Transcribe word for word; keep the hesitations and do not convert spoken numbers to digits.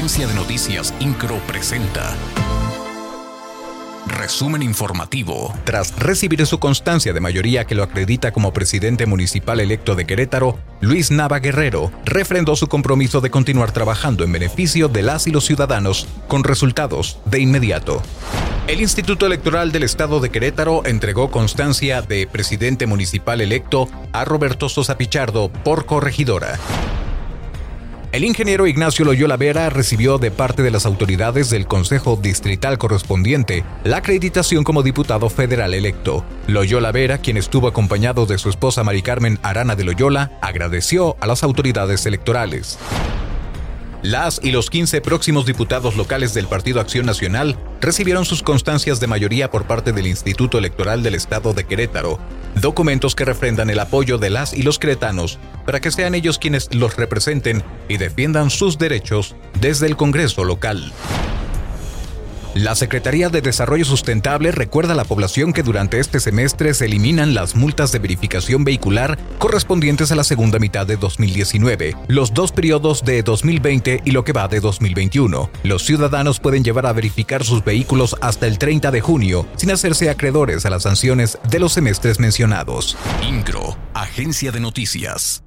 Agencia de Noticias Incro presenta Resumen informativo. Tras recibir su constancia de mayoría que lo acredita como presidente municipal electo de Querétaro, Luis Nava Guerrero refrendó su compromiso de continuar trabajando en beneficio de las y los ciudadanos con resultados de inmediato. El Instituto Electoral del Estado de Querétaro entregó constancia de presidente municipal electo a Roberto Sosa Pichardo por corregidora. El ingeniero Ignacio Loyola Vera recibió de parte de las autoridades del Consejo Distrital correspondiente la acreditación como diputado federal electo. Loyola Vera, quien estuvo acompañado de su esposa Mari Carmen Arana de Loyola, agradeció a las autoridades electorales. Las y los quince próximos diputados locales del Partido Acción Nacional recibieron sus constancias de mayoría por parte del Instituto Electoral del Estado de Querétaro, documentos que refrendan el apoyo de las y los queretanos para que sean ellos quienes los representen y defiendan sus derechos desde el Congreso local. La Secretaría de Desarrollo Sustentable recuerda a la población que durante este semestre se eliminan las multas de verificación vehicular correspondientes a la segunda mitad de dos mil diecinueve, los dos periodos de dos mil veinte y lo que va de dos mil veintiuno. Los ciudadanos pueden llevar a verificar sus vehículos hasta el treinta de junio sin hacerse acreedores a las sanciones de los semestres mencionados. Incro, Agencia de Noticias.